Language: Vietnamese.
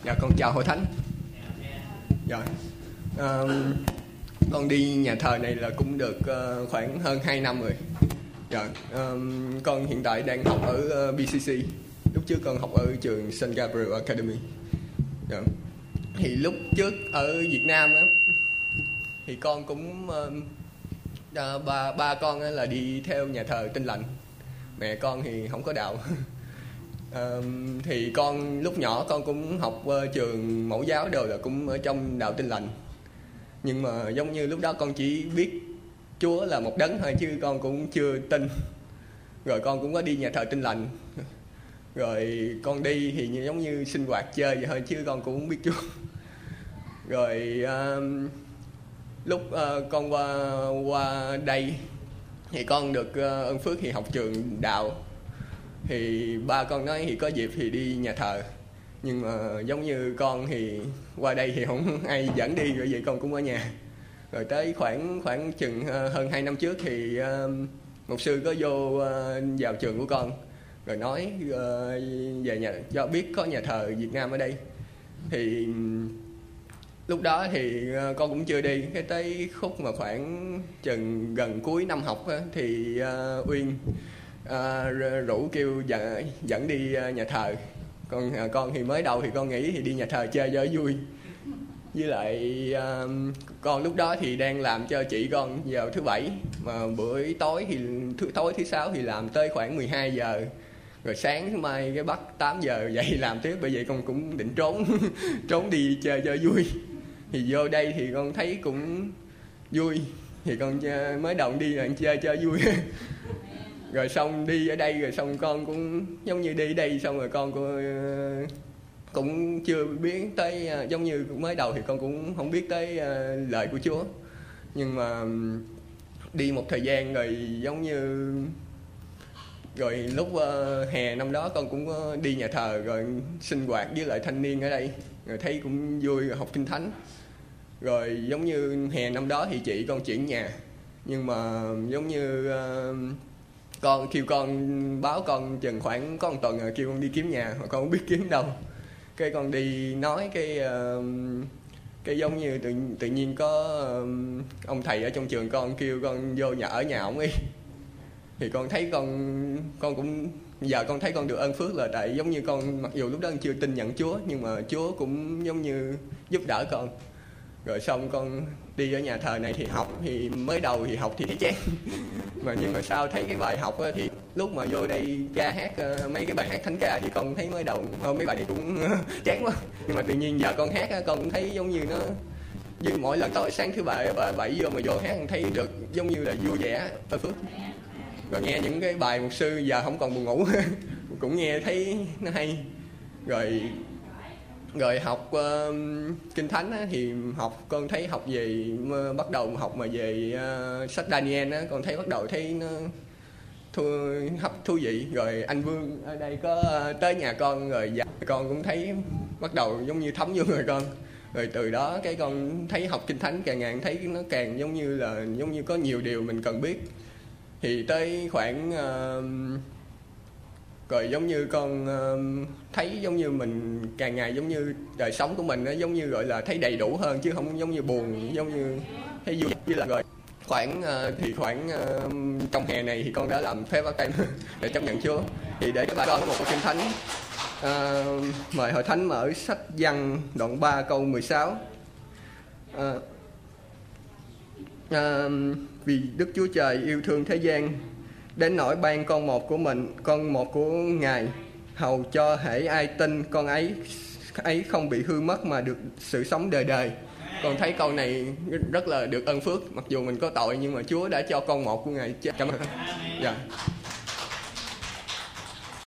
Dạ con chào hội thánh. Dạ con đi nhà thờ này là cũng được khoảng hơn 2 năm rồi. Dạ con hiện tại đang học ở BCC. Lúc trước con học ở trường St. Gabriel Academy. Dạ. Thì lúc trước ở Việt Nam á, thì con cũng ba con là đi theo nhà thờ Tin Lành. Mẹ con thì không có đạo. Thì con lúc nhỏ con cũng học trường mẫu giáo đều là cũng ở trong đạo Tin Lành. Nhưng mà giống như lúc đó con chỉ biết Chúa là một đấng thôi, chứ con cũng chưa tin. Rồi con cũng có đi nhà thờ Tin Lành. Rồi con đi thì giống như sinh hoạt chơi vậy thôi, chứ con cũng không biết Chúa. Rồi lúc con qua đây thì con được ơn phước thì học trường đạo. Thì ba con nói thì có dịp thì đi nhà thờ. Nhưng mà giống như con thì qua đây thì không ai dẫn đi, rồi vậy con cũng ở nhà. Rồi tới khoảng chừng hơn 2 năm trước thì mục sư có vô vào trường của con, rồi nói về nhà, do biết có nhà thờ Việt Nam ở đây. Thì lúc đó thì con cũng chưa đi. Cái tới khúc mà khoảng chừng gần cuối năm học á, thì Uyên rủ kêu dẫn đi nhà thờ. Con thì mới đầu thì con nghĩ thì đi nhà thờ chơi cho vui. Với lại con lúc đó thì đang làm cho chị con vào thứ Bảy, mà buổi tối thì thứ Sáu thì làm tới khoảng 12 giờ. Rồi sáng thứ Mai cái bắt 8 giờ dậy làm tiếp. Bởi vậy con cũng định trốn đi chơi cho vui. Thì vô đây thì con thấy cũng vui. Thì con mới đầu đi là chơi cho vui. Rồi xong đi ở đây, rồi xong con cũng giống như đi ở đây xong rồi con cũng chưa biết tới, giống như mới đầu thì con cũng không biết tới lời của Chúa. Nhưng mà đi một thời gian rồi giống như rồi lúc hè năm đó con cũng đi nhà thờ rồi sinh hoạt với lại thanh niên ở đây, rồi thấy cũng vui, rồi học kinh thánh. Rồi giống như hè năm đó thì chị con chuyển nhà. Nhưng mà giống như con kêu con báo con chừng khoảng có một tuần rồi kêu con đi kiếm nhà, mà con không biết kiếm đâu. Cái con đi nói cái giống như tự nhiên có ông thầy ở trong trường con kêu con vô ở nhà ổng đi. Thì con thấy con cũng giờ con thấy con được ơn phước là tại giống như con mặc dù lúc đó con chưa tin nhận Chúa, nhưng mà Chúa cũng giống như giúp đỡ con. Rồi xong con đi ở nhà thờ này thì học, thì mới đầu thì học thì thấy chán. Nhưng mà sau thấy cái bài học á, thì lúc mà vô đây ca hát mấy cái bài hát thánh ca thì con thấy mới đầu mấy bài này cũng chán quá. Nhưng mà tự nhiên giờ con hát con cũng thấy giống như nó như mỗi lần tối sáng thứ Bảy vô mà vô hát con thấy được giống như là vui vẻ, ơn phước. Rồi nghe những cái bài mục sư giờ không còn buồn ngủ. Cũng nghe thấy nó hay. Rồi học kinh thánh á, thì con thấy học về bắt đầu học mà về sách Daniel á, con thấy bắt đầu thấy nó thú vị. Rồi anh Vương ở đây có tới nhà con rồi con cũng thấy bắt đầu giống như thấm vô người con. Rồi từ đó cái con thấy học kinh thánh càng ngày thấy nó càng giống như có nhiều điều mình cần biết. Thì tới khoảng rồi giống như con thấy giống như mình càng ngày giống như đời sống của mình nó giống như gọi là thấy đầy đủ hơn, chứ không giống như buồn, giống như thấy vui. Với là rồi khoảng trong hè này thì con đã làm phép ở cây để chấp nhận Chúa. Thì để các bạn có một kinh thánh, mời hội thánh mở sách Giăng đoạn 3 câu 16. Vì Đức Chúa Trời yêu thương thế gian đến nỗi ban con một của Ngài, hầu cho hễ ai tin con ấy không bị hư mất mà được sự sống đời đời. Con thấy câu này rất là được ơn phước, mặc dù mình có tội nhưng mà Chúa đã cho con một của Ngài. Cảm ơn. Dạ.